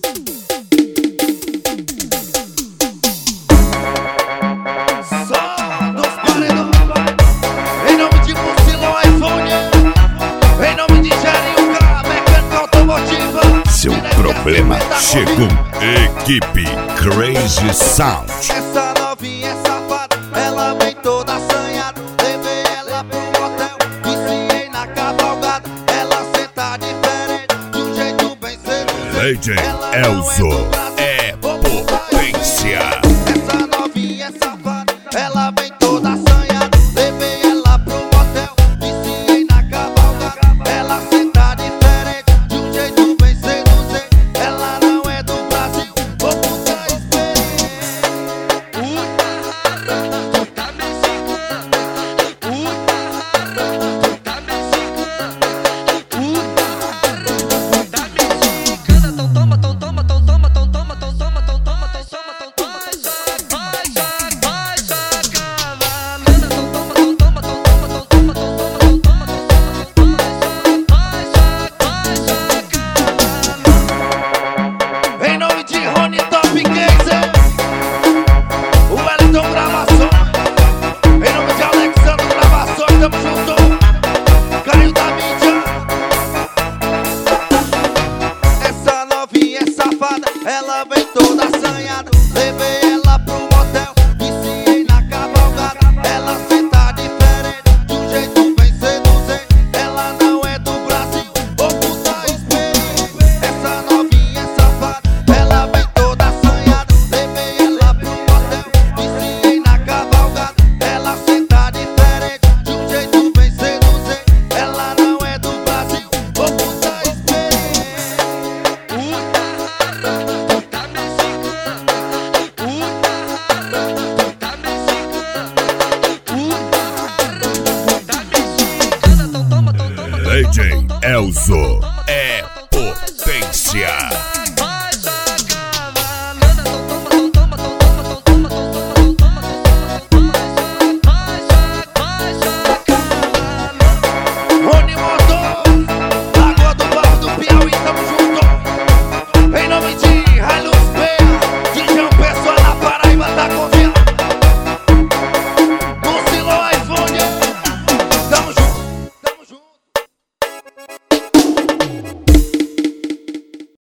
Seu problema chegou. Equipe Crazy Sound. Essa novinha é safada, ela vem toda assanhada. Levei ela pro motel, viciei na cavalgada. Ela senta diferente, de um jeito bem seduzido. DJ Elzo é potência. Essa novinha é safada, ela vem toda assanhada. Levei ela pro motel, viciei na cavalgada. Ela senta diferente, de um jeito bem seduzido. Ela não é do Brasil, vou puta experiência. Em nome de Rony Top Gazer, o Wellington Gravações. Em nome de Alexandre Gravações, tamo junto. Caio da mídia. Essa novinha é safada, ela vem toda assanhada. Levei ela pro motel, viciei na cavalgada. Ela senta diferente, de um jeito bem seduzente. Ela não é do Brasil, vou puta experiência. Essa novinha é safada, ela vem toda assanhada. Levei ela pro motel, viciei na cavalgada. Ela senta diferente, de um jeito bem seduzente. Ela não é do Brasil, vou puta experiência. DJ Elzo é potência.